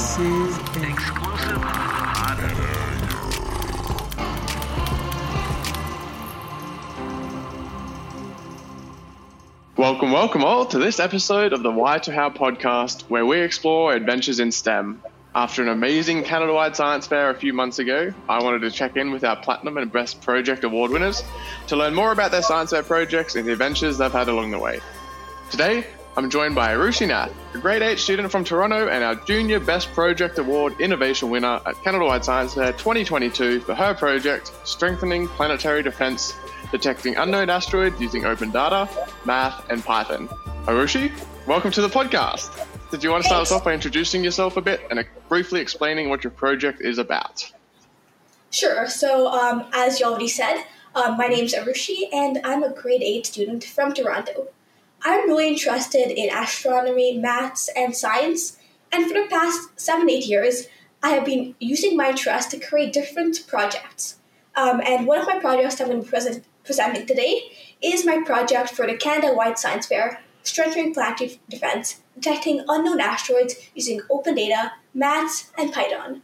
This is Exclusive hot. Welcome all to this episode of the Why to How podcast, where we explore adventures in STEM. After an amazing Canada-wide science fair a few months ago, I wanted to check in with our Platinum and Best Project Award winners to learn more about their science fair projects and the adventures they've had along the way. Today, I'm joined by Arushi Nath, a grade 8 student from Toronto and our Junior Best Project Award Innovation winner at Canada-wide Science Fair 2022 for her project, Strengthening Planetary Defense, Detecting Unknown Asteroids Using Open Data, Math, and Python. Arushi, welcome to the podcast. Did you want to start us off by introducing yourself a bit and briefly explaining what your project is about? Sure. So, as you already said, my name's Arushi, and I'm a grade 8 student from Toronto. I'm really interested in astronomy, maths, and science, and for the past 7-8 years, I have been using my interest to create different projects. And one of my projects I'm going to be presenting today is my project for the Canada-wide Science Fair, Strengthening Planetary Defense, Detecting Unknown Asteroids Using Open Data, Maths, and Python.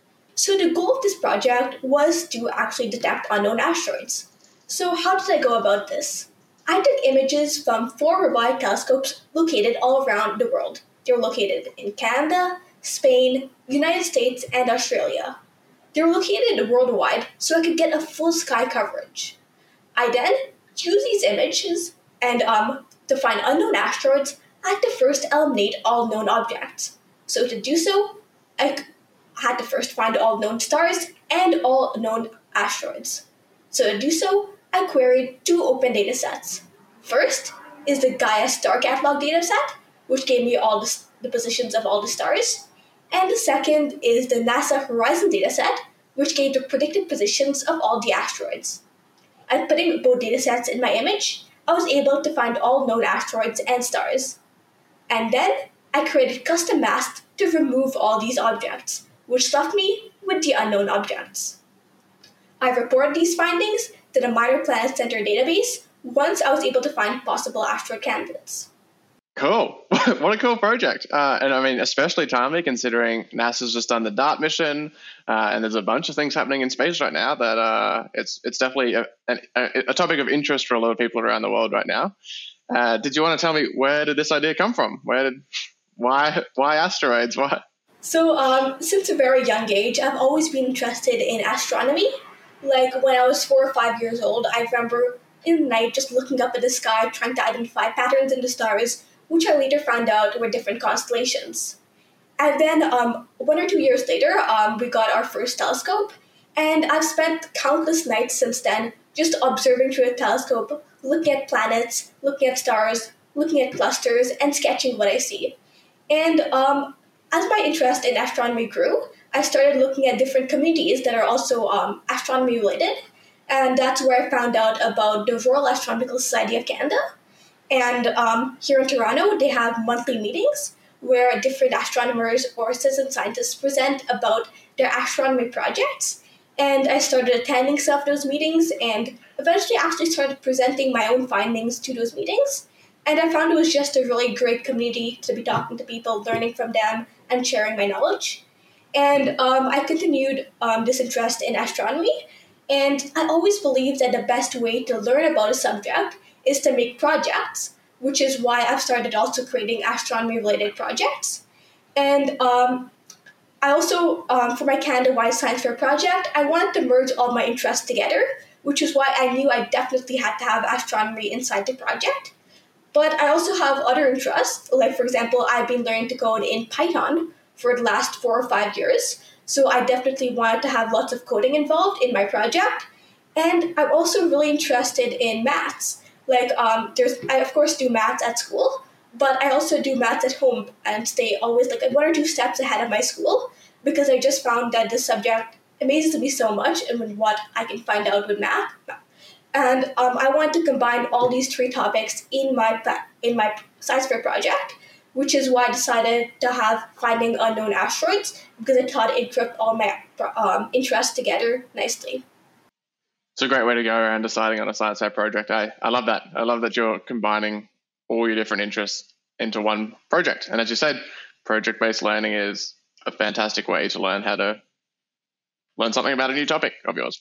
So the goal of this project was to actually detect unknown asteroids. So how did I go about this? I took images from 4 robotic telescopes located all around the world. They were located in Canada, Spain, United States, and Australia. They were located worldwide so I could get a full sky coverage. I then used these images and to find unknown asteroids, I had to first eliminate all known objects. So to do so, I had to first find all known stars and all known asteroids. So to do so, I queried 2 open data sets. First is the Gaia Star Catalog dataset, which gave me all the positions of all the stars. And the second is the NASA Horizon dataset, which gave the predicted positions of all the asteroids. And putting both datasets in my image, I was able to find all known asteroids and stars. And then I created custom masks to remove all these objects, which left me with the unknown objects. I reported these findings to the Minor Planet Center database once I was able to find possible asteroid candidates. Cool. What a cool project. And I mean, especially timely considering NASA's just done the DART mission, and there's a bunch of things happening in space right now that it's definitely a topic of interest for a lot of people around the world right now. Did you want to tell me, where did this idea come from? Why asteroids? Why? So since a very young age, I've always been interested in astronomy. Like when I was 4 or 5 years old, I remember in the night just looking up at the sky, trying to identify patterns in the stars, which I later found out were different constellations. And then 1 or 2 years later, we got our first telescope, and I've spent countless nights since then just observing through a telescope, looking at planets, looking at stars, looking at clusters, and sketching what I see. And as my interest in astronomy grew, I started looking at different communities that are also astronomy related, and that's where I found out about the Royal Astronomical Society of Canada. And here in Toronto, they have monthly meetings where different astronomers or citizen scientists present about their astronomy projects. And I started attending some of those meetings and eventually actually started presenting my own findings to those meetings. And I found it was just a really great community to be talking to people, learning from them, and sharing my knowledge. And I continued this interest in astronomy. And I always believed that the best way to learn about a subject is to make projects, which is why I've started also creating astronomy-related projects. And I also, for my Canada-wide Science Fair project, I wanted to merge all my interests together, which is why I knew I definitely had to have astronomy inside the project. But I also have other interests, like for example, I've been learning to code in Python for the last 4 or 5 years, so I definitely wanted to have lots of coding involved in my project. And I'm also really interested in maths. Like, I of course do maths at school, but I also do maths at home and stay always like 1 or 2 steps ahead of my school because I just found that this subject amazes me so much and with what I can find out with math. And I want to combine all these 3 topics in my science fair project, which is why I decided to have finding unknown asteroids because I thought it grouped all my interests together nicely. It's a great way to go around deciding on a science fair project. I love that. I love that you're combining all your different interests into one project. And as you said, project-based learning is a fantastic way to learn how to learn something about a new topic of yours.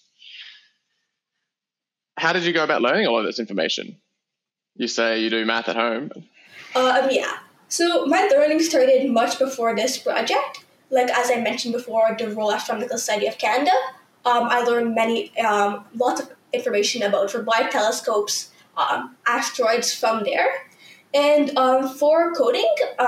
How did you go about learning all of this information? You say you do math at home. Yeah. So my learning started much before this project. Like as I mentioned before, the Royal Astronomical Society of Canada. I learned lots of information about wide telescopes, asteroids from there. And for coding,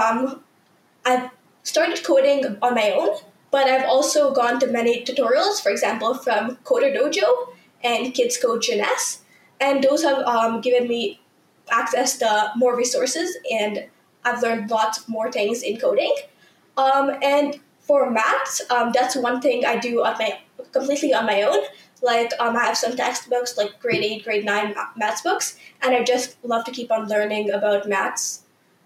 I've started coding on my own, but I've also gone to many tutorials, for example, from Coder Dojo and Kids Code Jeunesse. And those have given me access to more resources, and I've learned lots more things in coding. And for maths, that's one thing I do completely on my own. Like I have some textbooks, like grade 8, grade 9 maths books, and I just love to keep on learning about maths.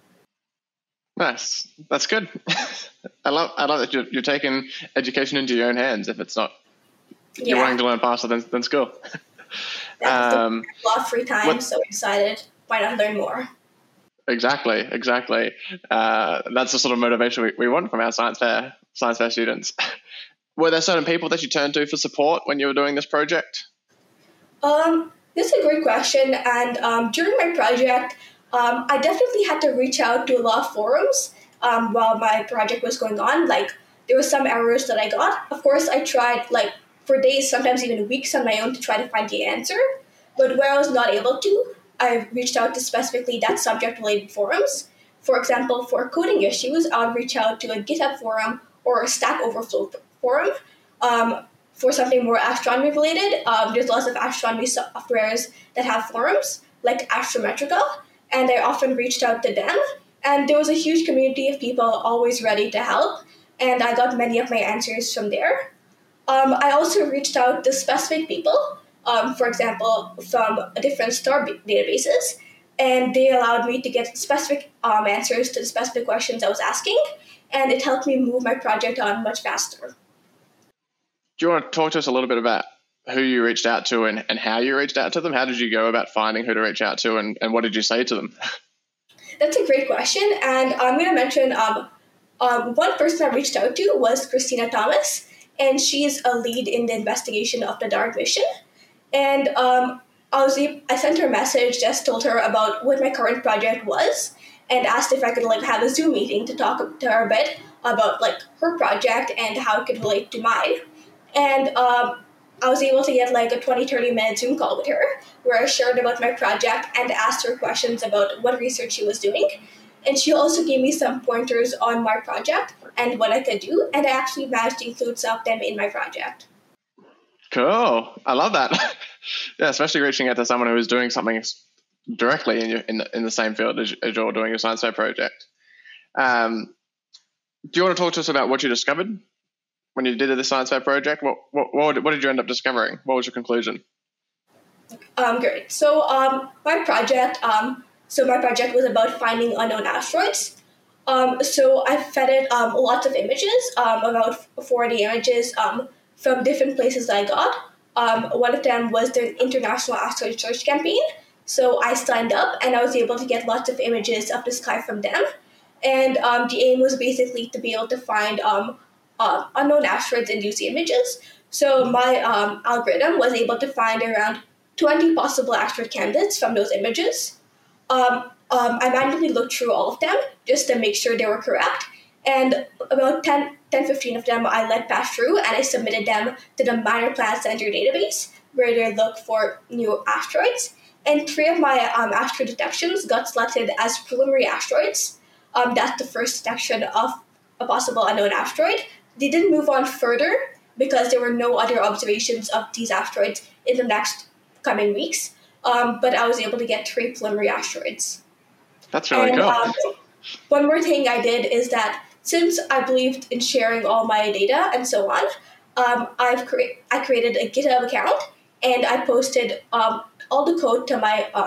Nice. That's good. I love that you're taking education into your own hands. If it's not, you're wanting to learn faster than school. Yeah, a lot of free time, so I decided why not learn more. Exactly. That's the sort of motivation we want from our science fair students. Were there certain people that you turned to for support when you were doing this project? This is a great question, and during my project, I definitely had to reach out to a lot of forums while my project was going on. Like, there were some errors that I got. Of course, I tried, for days, sometimes even weeks on my own to try to find the answer. But where I was not able to, I reached out to specifically that subject-related forums. For example, for coding issues, I would reach out to a GitHub forum or a Stack Overflow forum. For something more astronomy-related, there's lots of astronomy softwares that have forums, like Astrometrica, and I often reached out to them. And there was a huge community of people always ready to help, and I got many of my answers from there. I also reached out to specific people, for example, from different star databases, and they allowed me to get specific answers to the specific questions I was asking, and it helped me move my project on much faster. Do you want to talk to us a little bit about who you reached out to and how you reached out to them? How did you go about finding who to reach out to, and what did you say to them? That's a great question, and I'm going to mention one person I reached out to was Christina Thomas, and she's a lead in the investigation of the DART mission. And I sent her a message, just told her about what my current project was, and asked if I could have a Zoom meeting to talk to her a bit about her project and how it could relate to mine. And I was able to get a 20-30 minute Zoom call with her where I shared about my project and asked her questions about what research she was doing. And she also gave me some pointers on my project and what I could do, and I actually managed to include some of them in my project. Cool. I love that. Yeah, especially reaching out to someone who is doing something directly in the same field as you're doing your science fair project. Do you want to talk to us about what you discovered when you did the science fair project? What did you end up discovering? What was your conclusion? Great. So my project was about finding unknown asteroids. So I fed it lots of images, about 40 images from different places that I got. One of them was the International Asteroid Search Campaign. So I signed up and I was able to get lots of images of the sky from them. And the aim was basically to be able to find unknown asteroids in these images. So my algorithm was able to find around 20 possible asteroid candidates from those images. I manually looked through all of them just to make sure they were correct. And about 10-15 of them I let pass through, and I submitted them to the Minor Planet Center database, where they look for new asteroids. And 3 of my asteroid detections got selected as preliminary asteroids. That's the first detection of a possible unknown asteroid. They didn't move on further because there were no other observations of these asteroids in the next coming weeks. But I was able to get 3 preliminary asteroids. That's really cool. One more thing I did is that since I believed in sharing all my data and so on, I created a GitHub account and I posted all the code to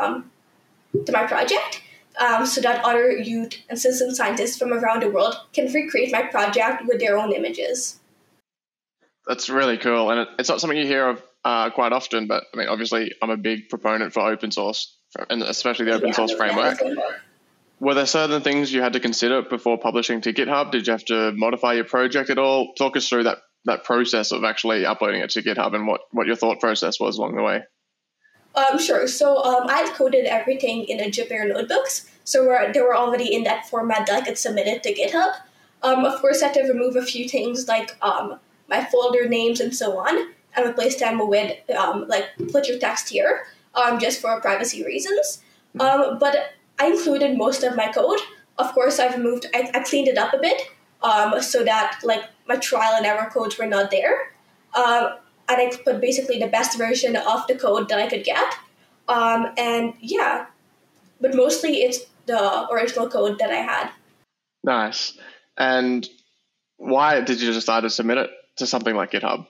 my project so that other youth and citizen scientists from around the world can recreate my project with their own images. That's really cool, and it's not something you hear of quite often. But I mean, obviously, I'm a big proponent for open source, and especially the open source framework. were there certain things you had to consider before publishing to GitHub? Did you have to modify your project at all? Talk us through that process of actually uploading it to GitHub and what your thought process was along the way. Sure. So I coded everything in a Jupyter notebooks, so they were already in that format that I could submit it to GitHub. Of course, I had to remove a few things like my folder names and so on, and replace them with like put your text here, just for privacy reasons. But I included most of my code. Of course, I cleaned it up a bit, so that like my trial and error codes were not there. And I put basically the best version of the code that I could get. And yeah, but mostly it's the original code that I had. Nice. And why did you decide to submit it to something like GitHub?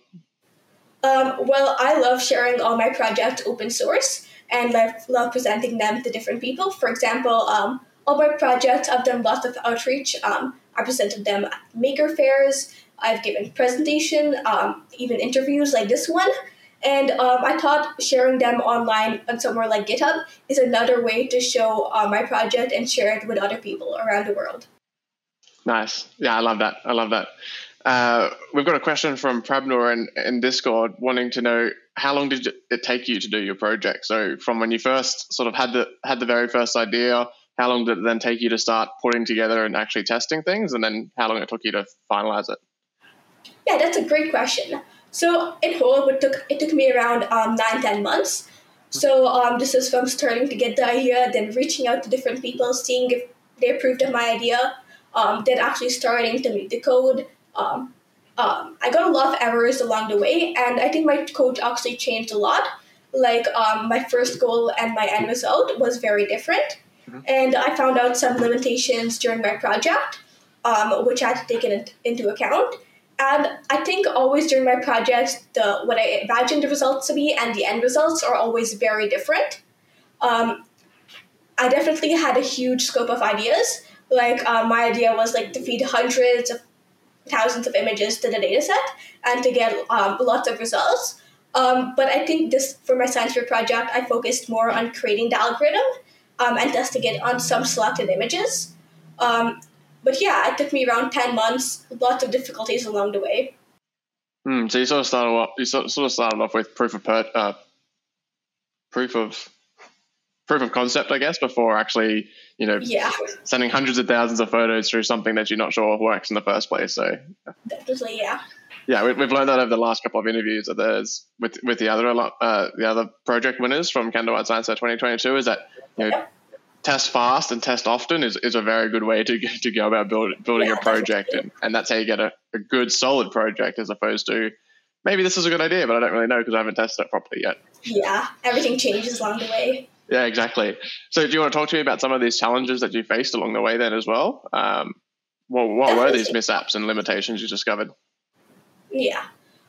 Well, I love sharing all my projects open source, and I love presenting them to different people. For example, all my projects, I've done lots of outreach. I presented them at maker fairs. I've given presentation, even interviews like this one. And I thought sharing them online on somewhere like GitHub is another way to show my project and share it with other people around the world. Nice. Yeah, I love that. We've got a question from Prabnur in Discord wanting to know, how long did it take you to do your project? So from when you first sort of had the very first idea, how long did it then take you to start putting together and actually testing things? And then how long it took you to finalize it? Yeah, that's a great question. So in whole, it took me around 9-10 months. So this is from starting to get the idea, then reaching out to different people, seeing if they approved of my idea, then actually starting to make the code. I got a lot of errors along the way, and I think my code actually changed a lot. Like my first goal and my end result was very different. And I found out some limitations during my project, which I had to take into account. And I think always during my projects, what I imagined the results to be and the end results are always very different. I definitely had a huge scope of ideas. Like my idea was like to feed hundreds of thousands of images to the dataset and to get lots of results. But I think for my science fair project, I focused more on creating the algorithm and testing it on some selected images. But yeah, it took me around 10 months, lots of difficulties along the way. So you sort of started off with proof of concept, I guess, before actually, sending hundreds of thousands of photos through something that you're not sure works in the first place. So definitely, yeah. Yeah, we've learned that over the last couple of interviews of theirs with the other project winners from Candlelight Science Fair 2022 is that test fast and test often is a very good way to go about building a project, and that's how you get a good solid project, as opposed to maybe this is a good idea but I don't really know because I haven't tested it properly yet. Yeah, everything changes along the way. Yeah, exactly. So do you want to talk to me about some of these challenges that you faced along the way then as well? What were these mishaps and limitations you discovered? Yeah.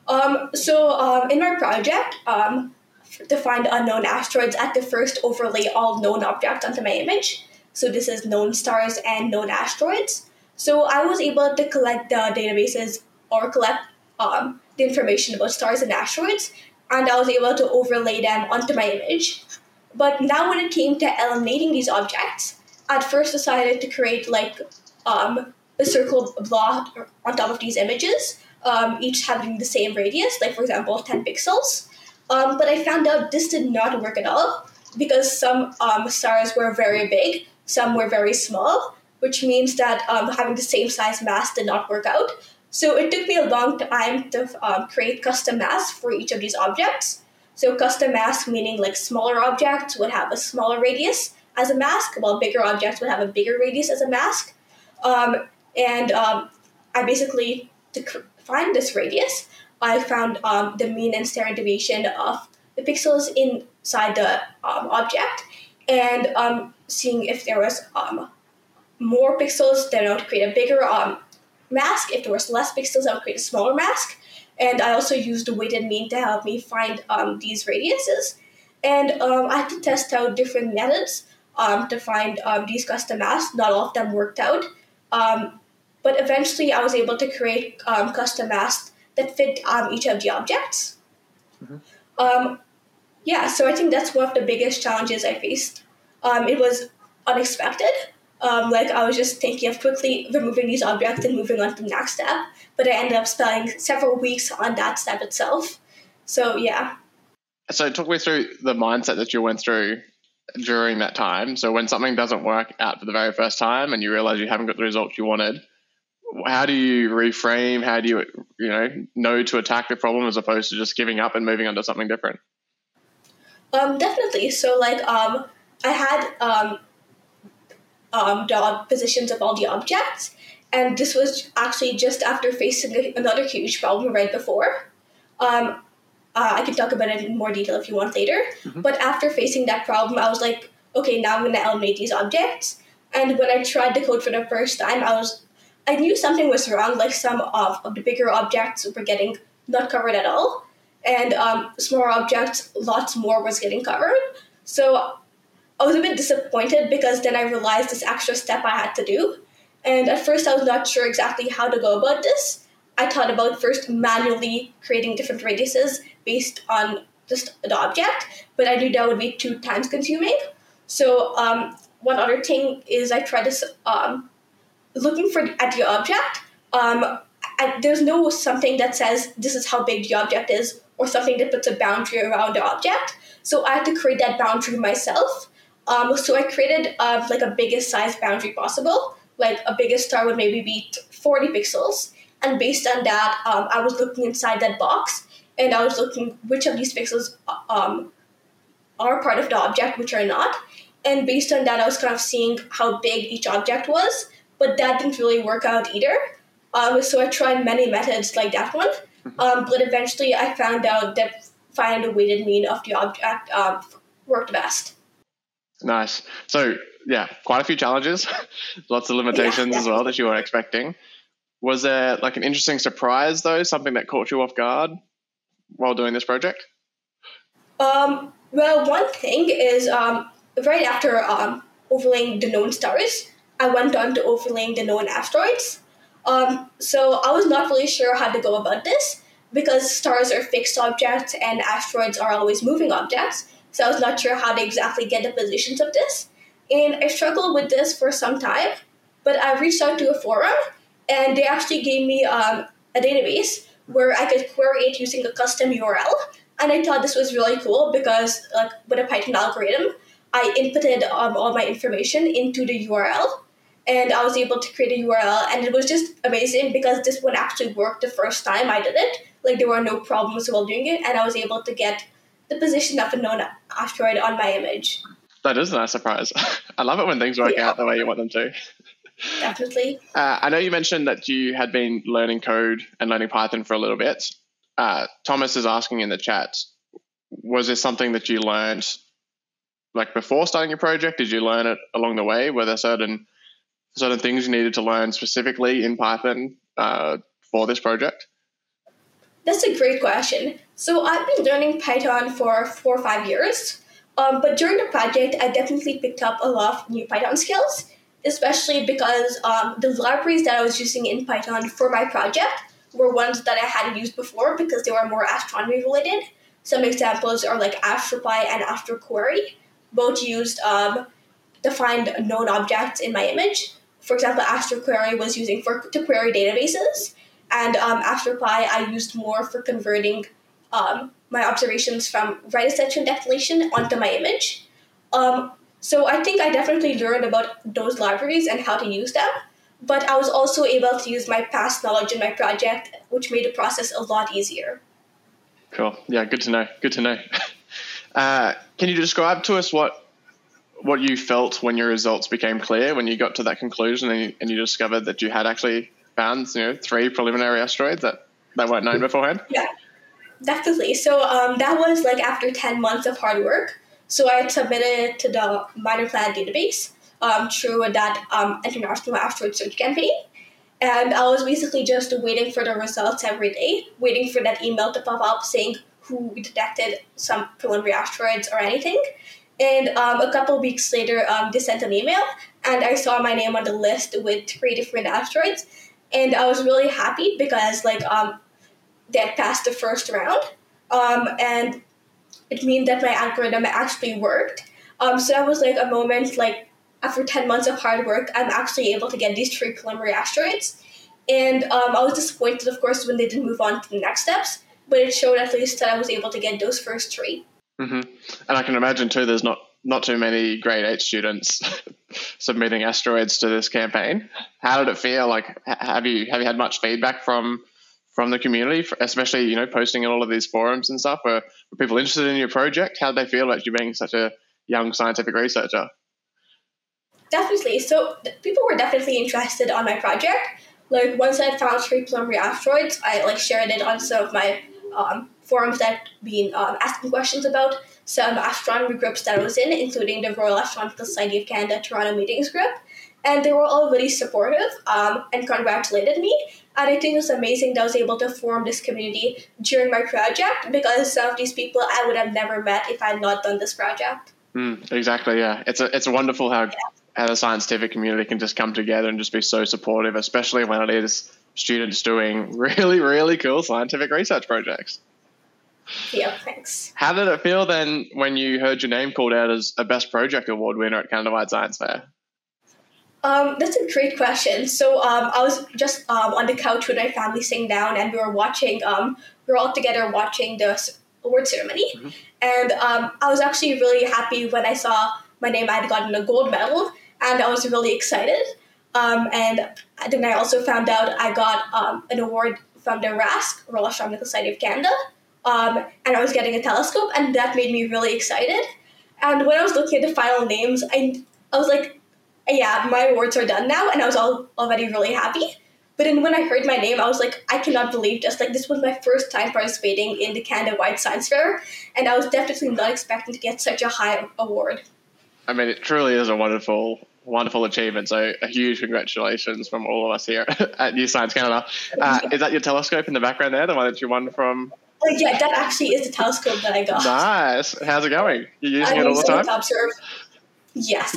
So in my project, to find unknown asteroids, I had to first overlay all known objects onto my image. So this is known stars and known asteroids. So I was able to collect the databases or collect the information about stars and asteroids, and I was able to overlay them onto my image. But now when it came to eliminating these objects, I'd first decided to create like a circle block on top of these images, each having the same radius, like for example 10 pixels. But I found out this did not work at all because some stars were very big, some were very small, which means that having the same size mask did not work out. So it took me a long time to create custom masks for each of these objects. So custom masks meaning like smaller objects would have a smaller radius as a mask, while bigger objects would have a bigger radius as a mask. I basically, to find this radius, I found the mean and standard deviation of the pixels inside the object, and seeing if there was more pixels, then I would create a bigger mask. If there was less pixels, I would create a smaller mask. And I also used the weighted mean to help me find these radiuses. And I had to test out different methods to find these custom masks. Not all of them worked out. But eventually I was able to create custom masks that fit each of the objects. Mm-hmm. So I think that's one of the biggest challenges I faced. It was unexpected, Like I was just thinking of quickly removing these objects and moving on to the next step, but I ended up spending several weeks on that step itself. So yeah. So talk me through the mindset that you went through during that time. So when something doesn't work out for the very first time and you realize you haven't got the results you wanted, how do you reframe? How do you know to attack the problem as opposed to just giving up and moving on to something different? Definitely. So like I had the positions of all the objects, and this was actually just after facing another huge problem right before. I can talk about it in more detail if you want later. Mm-hmm. But after facing that problem, I was like, okay, now I'm going to eliminate these objects. And when I tried the code for the first time, I knew something was wrong, like some of the bigger objects were getting not covered at all. And smaller objects, lots more was getting covered. So I was a bit disappointed because then I realized this extra step I had to do. And at first I was not sure exactly how to go about this. I thought about first manually creating different radiuses based on just the object, but I knew that would be too time consuming. So one other thing is I tried to, looking at the object, there's no something that says this is how big the object is or something that puts a boundary around the object. So I had to create that boundary myself. So I created like a biggest size boundary possible. Like a biggest star would maybe be 40 pixels. And based on that, I was looking inside that box and I was looking which of these pixels are part of the object, which are not. And based on that, I was kind of seeing how big each object was, but that didn't really work out either. So I tried many methods like that one, but eventually I found out that finding a weighted mean of the object worked best. Nice. So yeah, quite a few challenges, lots of limitations as well that you weren't expecting. Was there like an interesting surprise though, something that caught you off guard while doing this project? Well, one thing is right after overlaying the known stars, I went on to overlaying the known asteroids. So I was not really sure how to go about this because stars are fixed objects and asteroids are always moving objects. So I was not sure how to exactly get the positions of this. And I struggled with this for some time, but I reached out to a forum and they actually gave me a database where I could query it using a custom URL. And I thought this was really cool because like with a Python algorithm, I inputted all my information into the URL and I was able to create a URL. And it was just amazing because this one actually worked the first time I did it. Like there were no problems while doing it. And I was able to get the position of a known asteroid on my image. That is a nice surprise. I love it when things work out the way you want them to. Definitely. I know you mentioned that you had been learning code and learning Python for a little bit. Thomas is asking in the chat, was this something that you learned like before starting your project? Did you learn it along the way? Were there certain things you needed to learn specifically in Python for this project? That's a great question. So I've been learning Python for 4 or 5 years, but during the project, I definitely picked up a lot of new Python skills, especially because the libraries that I was using in Python for my project were ones that I hadn't used before because they were more astronomy related. Some examples are like AstroPy and AstroQuery, both used to find known objects in my image. For example, AstroQuery was using to query databases, and AstroPy I used more for converting my observations from right-ascension declination onto my image. So I think I definitely learned about those libraries and how to use them, but I was also able to use my past knowledge in my project, which made the process a lot easier. Cool. Yeah, good to know. Good to know. Can you describe to us what you felt when your results became clear, when you got to that conclusion and you discovered that you had actually found 3 preliminary asteroids that weren't known beforehand? Yeah, definitely. So that was like after 10 months of hard work. So I had submitted it to the Minor Planet database through that International Asteroid Search campaign. And I was basically just waiting for the results every day, waiting for that email to pop up saying who detected some preliminary asteroids or anything. And a couple weeks later, they sent an email, and I saw my name on the list with 3 different asteroids. And I was really happy because they had passed the first round. And it means that my algorithm actually worked. So that was like a moment after 10 months of hard work, I'm actually able to get these 3 preliminary asteroids. And I was disappointed, of course, when they didn't move on to the next steps, but it showed at least that I was able to get those first 3. Mm-hmm. And I can imagine too, there's not too many grade 8 students submitting asteroids to this campaign. How did it feel? Like, have you had much feedback from the community, especially, posting in all of these forums and stuff? Were people interested in your project? How did they feel about you being such a young scientific researcher? Definitely. So people were definitely interested on my project. Like, once I found 3 preliminary asteroids, I shared it on some of my forums that been asking questions about some astronomy groups that I was in, including the Royal Astronomical Society of Canada Toronto Meetings group. And they were all really supportive and congratulated me. And I think it was amazing that I was able to form this community during my project, because some of these people I would have never met if I had not done this project. Exactly, yeah. It's wonderful how the scientific community can just come together and just be so supportive, especially when it is students doing really, really cool scientific research projects. Yeah, thanks. How did it feel then when you heard your name called out as a Best Project Award winner at Canada-wide Science Fair? That's a great question. So I was just on the couch with my family sitting down, and we were all together watching the award ceremony. Mm-hmm. And I was actually really happy when I saw my name. I had gotten a gold medal, and I was really excited. And then I also found out I got an award from the RASC, Royal Astronomical Society of Canada, and I was getting a telescope, and that made me really excited. And when I was looking at the final names, I was like, yeah, my awards are done now, and I was already really happy. But then when I heard my name, I was like, I cannot believe this. Like, this was my first time participating in the Canada-wide Science Fair, and I was definitely not expecting to get such a high award. I mean, it truly is a wonderful achievement. So a huge congratulations from all of us here at New Science Canada. Is that your telescope in the background there, the one that you won from? Yeah, that actually is the telescope that I got. Nice. How's it going? You're using it all the time? To observe. Yes,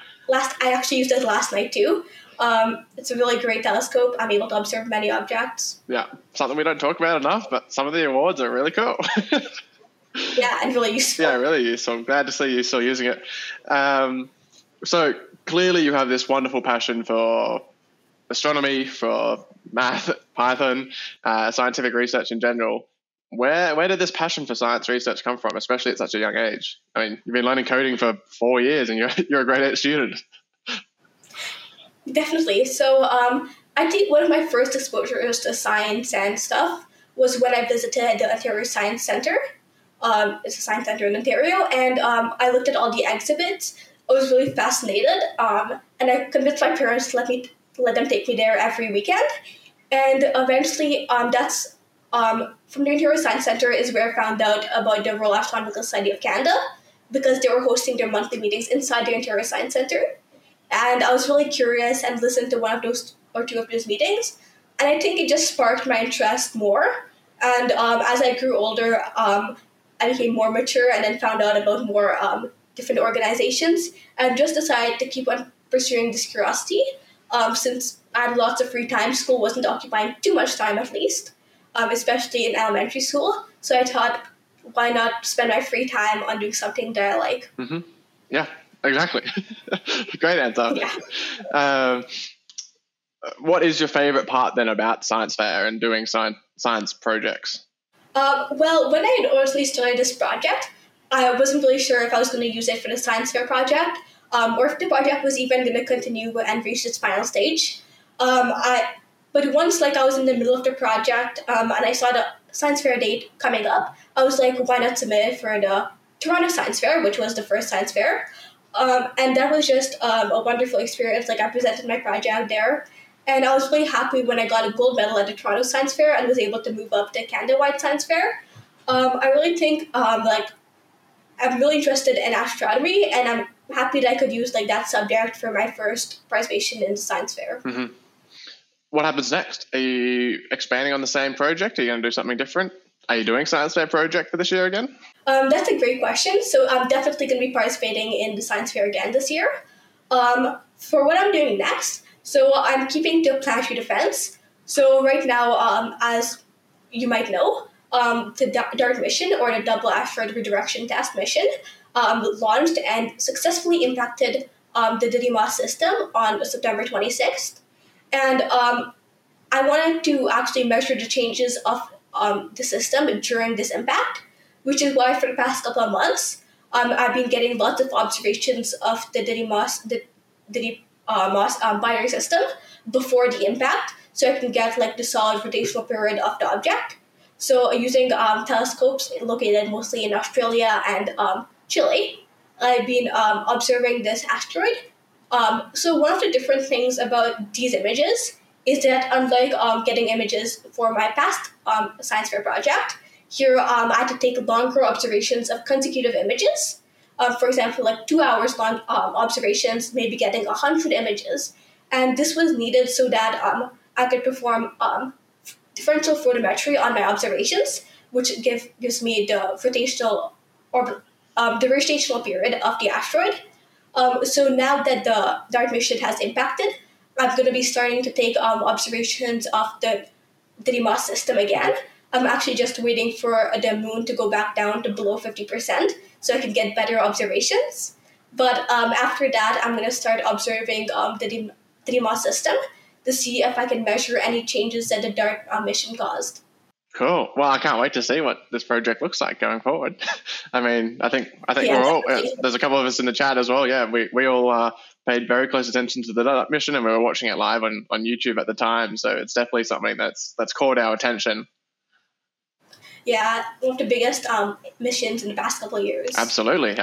I actually used it last night too. It's a really great telescope. I'm able to observe many objects. Yeah, something we don't talk about enough, but some of the awards are really cool. Yeah, and really useful. Yeah, really useful. I'm glad to see you still using it. So clearly you have this wonderful passion for astronomy, for math, Python, scientific research in general. Where did this passion for science research come from, especially at such a young age? I mean, you've been learning coding for 4 years and you're a grade 8 student. Definitely. So I think one of my first exposures to science and stuff was when I visited the Ontario Science Centre. It's a science center in Ontario, and I looked at all the exhibits. I was really fascinated, and I convinced my parents to let them take me there every weekend. And eventually, that's from the Ontario Science Centre is where I found out about the Royal Astronomical Society of Canada, because they were hosting their monthly meetings inside the Ontario Science Centre. And I was really curious and listened to one of those or two of those meetings, and I think it just sparked my interest more. And as I grew older, I became more mature and then found out about more different organizations, and just decided to keep on pursuing this curiosity. Since I had lots of free time, school wasn't occupying too much time at least, especially in elementary school. So I thought, why not spend my free time on doing something that I like? Mm-hmm. Yeah, exactly. Great answer. Yeah. What is your favorite part then about science fair and doing science projects? Well, when I had honestly started this project, I wasn't really sure if I was going to use it for the science fair project, or if the project was even going to continue and reach its final stage. But once I was in the middle of the project, and I saw the science fair date coming up, I was like, why not submit it for the Toronto Science Fair, which was the first science fair. And that was just a wonderful experience. I presented my project there. And I was really happy when I got a gold medal at the Toronto Science Fair and was able to move up to Canada-wide Science Fair. I really think, I'm really interested in astronomy, and I'm happy that I could use, that subject for my first participation in the science fair. Mm-hmm. What happens next? Are you expanding on the same project? Are you going to do something different? Are you doing science fair project for this year again? That's a great question. So I'm definitely going to be participating in the science fair again this year. For what I'm doing next, so I'm keeping to planetary defense. So right now, as you might know, the DART mission, or the Double Asteroid Redirection Task mission, launched and successfully impacted the Didymos system on September 26th. And I wanted to actually measure the changes of the system during this impact, which is why for the past couple of months, I've been getting lots of observations of the Didymos binary system before the impact, so I can get like the solid rotational period of the object. So using telescopes located mostly in Australia and Chile, I've been observing this asteroid. So one of the different things about these images is that unlike getting images for my past science fair project, here I had to take longer observations of consecutive images. For example, like 2 hours long observations, maybe getting 100 images. And this was needed so that I could perform differential photometry on my observations, which gives me the the rotational period of the asteroid. So now that the DART mission has impacted, I'm going to be starting to take observations of the Didymos system again. I'm actually just waiting for the moon to go back down to below 50% so I can get better observations. But after that, I'm going to start observing the Didymos system to see if I can measure any changes that the DART mission caused. Cool. Well, I can't wait to see what this project looks like going forward. I mean, I think Yeah, we're all. definitely. There's a couple of us in the chat as well. Yeah, we all paid very close attention to the DART mission, and we were watching it live on YouTube at the time. So it's definitely something that's caught our attention. Yeah, one of the biggest missions in the past couple of years. Absolutely.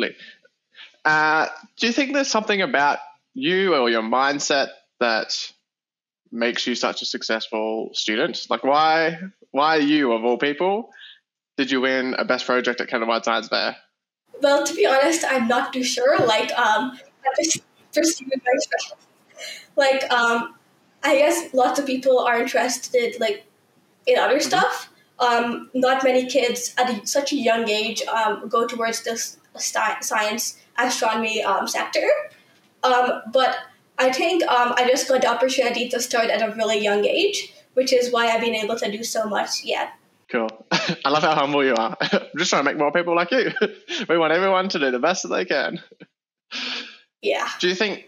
Do you think there's something about you or your mindset that makes you such a successful student? Like, why you, of all people, did you win a best project at Canada-wide Science Fair? Well, to be honest, I'm not too sure. Like, I just pursued myself. Like, I guess lots of people are interested, like, in other stuff. Not many kids at such a young age go towards this science, astronomy sector. But I think I just got the opportunity to start at a really young age, which is why I've been able to do so much yet. Cool. I love how humble you are. I'm just trying to make more people like you. We want everyone to do the best that they can. Yeah. Do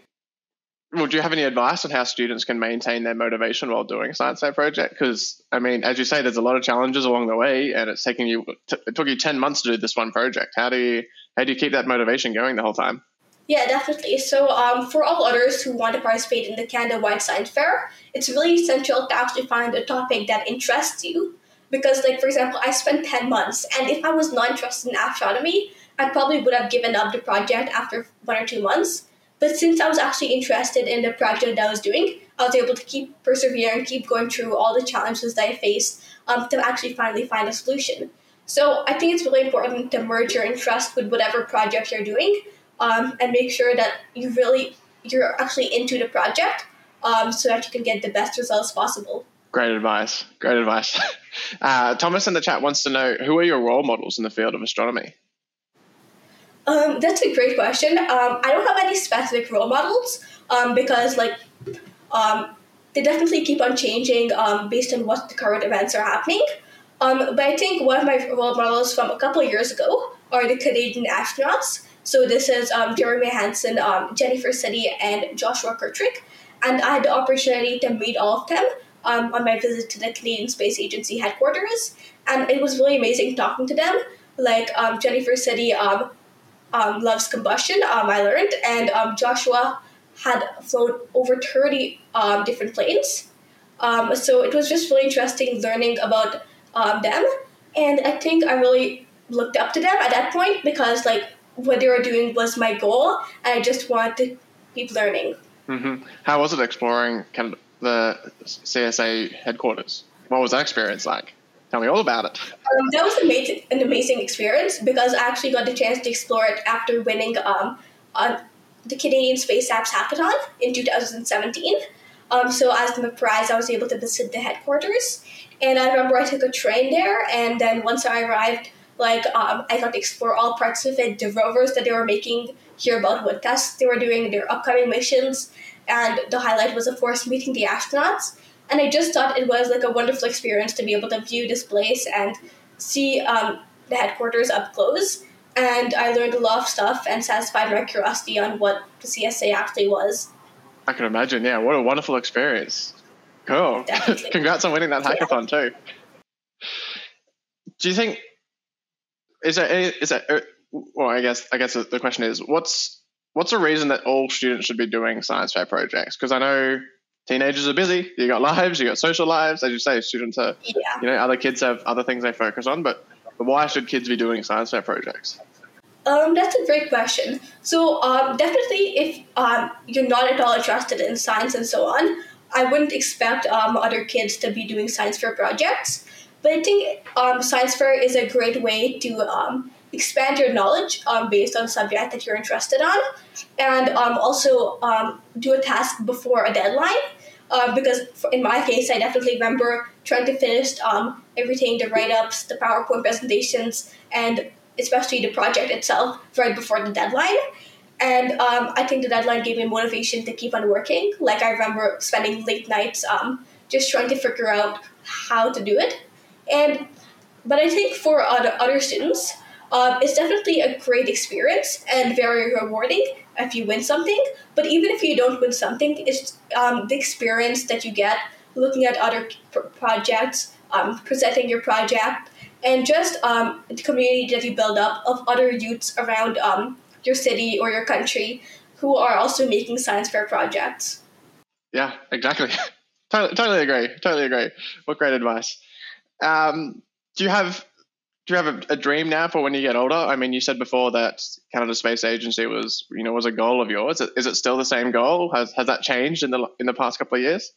you have any advice on how students can maintain their motivation while doing a science fair project? Because, I mean, as you say, there's a lot of challenges along the way, and it took you 10 months to do this one project. How do you keep that motivation going the whole time? Yeah, definitely. So for all others who want to participate in the Canada-wide Science Fair, it's really essential to actually find a topic that interests you. Because, like, for example, I spent 10 months, and if I was not interested in astronomy, I probably would have given up the project after 1 or 2 months. But since I was actually interested in the project that I was doing, I was able to keep persevering, keep going through all the challenges that I faced to actually finally find a solution. So I think it's really important to merge your interest with whatever project you're doing, and make sure that you're actually into the project, so that you can get the best results possible. Great advice. Thomas in the chat wants to know, who are your role models in the field of astronomy? That's a great question. I don't have any specific role models because they definitely keep on changing based on what the current events are happening. But I think one of my role models from a couple of years ago are the Canadian astronauts. So this is Jeremy Hansen, Jennifer City, and Joshua Kirktrick. And I had the opportunity to meet all of them on my visit to the Canadian Space Agency headquarters. And it was really amazing talking to them. Like Jennifer City loves combustion, I learned. And Joshua had flown over 30 different planes. So it was just really interesting learning about them. And I think I really looked up to them at that point because, like, what they were doing was my goal, and I just wanted to keep learning. Mm-hmm. How was it exploring kind of the CSA headquarters? What was that experience like? Tell me all about it. That was an amazing experience because I actually got the chance to explore it after winning on the Canadian Space Apps Hackathon in 2017. So as the prize, I was able to visit the headquarters. And I remember I took a train there, and then once I arrived, I got to explore all parts of it, the rovers that they were making, hear about what tests they were doing, their upcoming missions, and the highlight was, of course, meeting the astronauts. And I just thought it was like a wonderful experience to be able to view this place and see the headquarters up close. and I learned a lot of stuff and satisfied my curiosity on what the CSA actually was. I can imagine. Yeah, what a wonderful experience. Cool. Definitely. Congrats on winning that hackathon too. Do you think well, I guess the question is, what's a reason that all students should be doing science fair projects? Because I know teenagers are busy. You got lives, you got social lives. As you say, students are, other kids have other things they focus on. But why should kids be doing science fair projects? That's a great question. So definitely, if you're not at all interested in science and so on, I wouldn't expect other kids to be doing science fair projects. But I think science fair is a great way to expand your knowledge based on the subject that you're interested on, and also do a task before a deadline. Because in my case, I definitely remember trying to finish everything, the write-ups, the PowerPoint presentations, and especially the project itself right before the deadline. And I think the deadline gave me motivation to keep on working. Like, I remember spending late nights just trying to figure out how to do it. But I think for other students, it's definitely a great experience and very rewarding if you win something. But even if you don't win something, it's the experience that you get looking at other projects, presenting your project, and just the community that you build up of other youths around your city or your country who are also making science fair projects. Yeah, exactly. Totally agree. What great advice. Do you have a dream now for when you get older? I mean, you said before that Canada Space Agency was a goal of yours. Is it still the same goal? Has that changed in the past couple of years?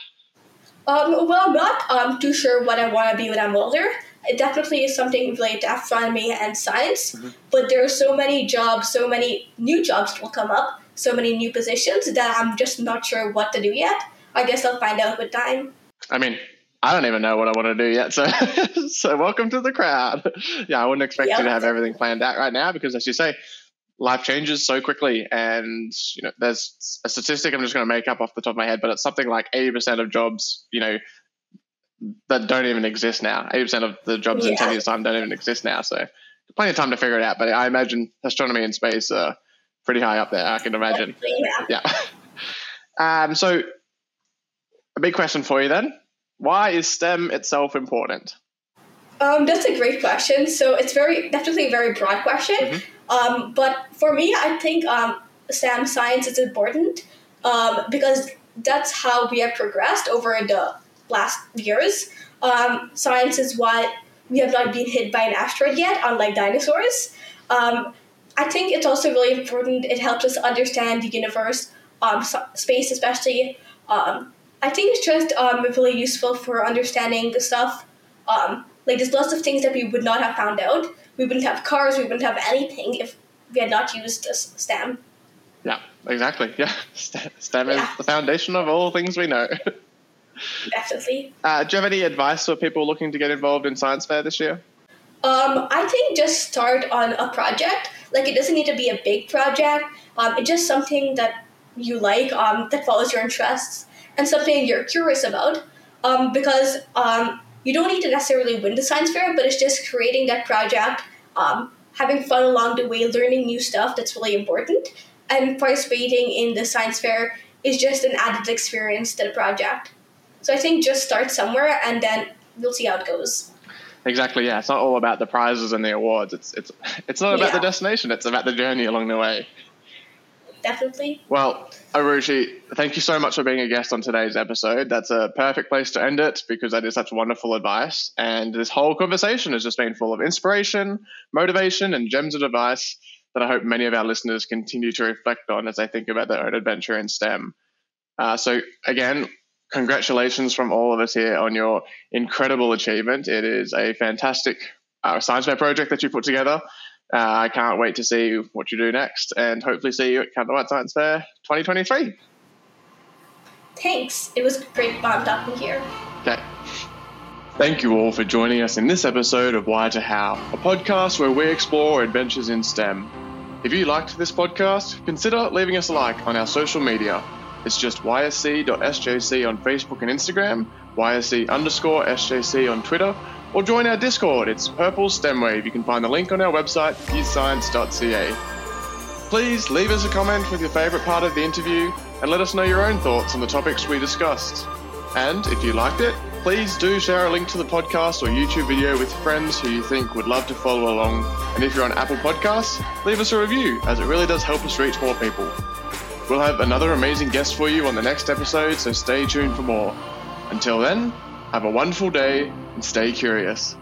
Well, I'm not too sure what I want to be when I'm older. It definitely is something related to astronomy and science, but there are so many jobs, so many new jobs that will come up, so many new positions that I'm just not sure what to do yet. I guess I'll find out with time. I mean, I don't even know what I want to do yet, so welcome to the crowd. Yeah, I wouldn't expect you to have everything planned out right now because, as you say, life changes so quickly, and there's a statistic I'm just going to make up off the top of my head, but it's something like 80% of jobs, that don't even exist now. 80% of the jobs in 10 years' time don't even exist now, so plenty of time to figure it out. But I imagine astronomy and space are pretty high up there, I can imagine. Yeah. So a big question for you then. Why is STEM itself important? That's a great question. So it's definitely a very broad question. But for me, I think STEM science is important because that's how we have progressed over the last years. Science is why we have not been hit by an asteroid yet, unlike dinosaurs. I think it's also really important. It helps us understand the universe, space especially. I think it's just really useful for understanding the stuff. Like, there's lots of things that we would not have found out. We wouldn't have cars, we wouldn't have anything if we had not used STEM. Yeah, exactly. Yeah, STEM is the foundation of all things we know. Definitely. Do you have any advice for people looking to get involved in Science Fair this year? I think just start on a project. Like, it doesn't need to be a big project. It's just something that you like, that follows your interests, and something you're curious about. Because you don't need to necessarily win the science fair, but it's just creating that project, having fun along the way, learning new stuff that's really important. And participating in the science fair is just an added experience to the project. So I think just start somewhere and then we'll see how it goes. Exactly, yeah. It's not all about the prizes and the awards. It's not about the destination. It's about the journey along the way. Definitely. Well, Arushi, thank you so much for being a guest on today's episode. That's a perfect place to end it because that is such wonderful advice. And this whole conversation has just been full of inspiration, motivation, and gems of advice that I hope many of our listeners continue to reflect on as they think about their own adventure in STEM. So again, congratulations from all of us here on your incredible achievement. It is a fantastic science fair project that you put together. I can't wait to see what you do next and hopefully see you at Canada White Science Fair 2023. Thanks. It was great fun talking here. Okay. Thank you all for joining us in this episode of Why to How, a podcast where we explore adventures in STEM. If you liked this podcast, consider leaving us a like on our social media. It's just ysc.sjc on Facebook and Instagram, ysc_SJC on Twitter, Or join our Discord, it's Purple STEM Wave. You can find the link on our website, fusescience.ca. Please leave us a comment with your favourite part of the interview and let us know your own thoughts on the topics we discussed. And if you liked it, please do share a link to the podcast or YouTube video with friends who you think would love to follow along. And if you're on Apple Podcasts, leave us a review, as it really does help us reach more people. We'll have another amazing guest for you on the next episode, so stay tuned for more. Until then, have a wonderful day and stay curious.